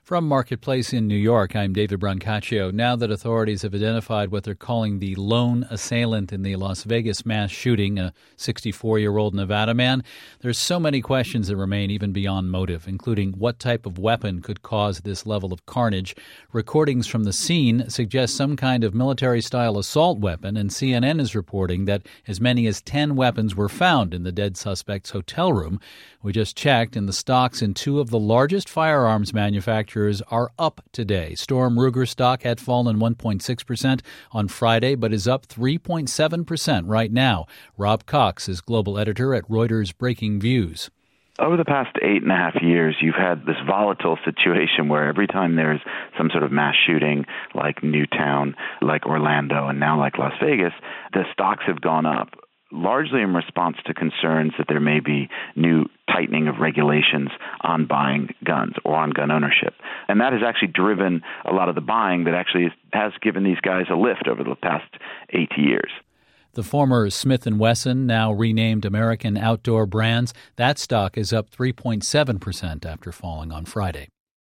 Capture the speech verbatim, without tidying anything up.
From Marketplace in New York, I'm David Brancaccio. Now that authorities have identified what they're calling the lone assailant in the Las Vegas mass shooting, a sixty-four-year-old Nevada man, there's so many questions that remain even beyond motive, including what type of weapon could cause this level of carnage. Recordings from the scene suggest some kind of military-style assault weapon, and C N N is reporting that as many as ten weapons were found in the dead suspect's hotel room. We just checked, and the stocks in two of the largest firearms manufacturers are up today. Storm Ruger stock had fallen one point six percent on Friday, but is up three point seven percent right now. Rob Cox is global editor at Reuters Breaking Views. Over the past eight and a half years, you've had this volatile situation where every time there's some sort of mass shooting like Newtown, like Orlando, and now like Las Vegas, the stocks have gone up, largely in response to concerns that there may be new tightening of regulations on buying guns or on gun ownership. And that has actually driven a lot of the buying that actually has given these guys a lift over the past eight years. The former Smith and Wesson, now renamed American Outdoor Brands, that stock is up three point seven percent after falling on Friday.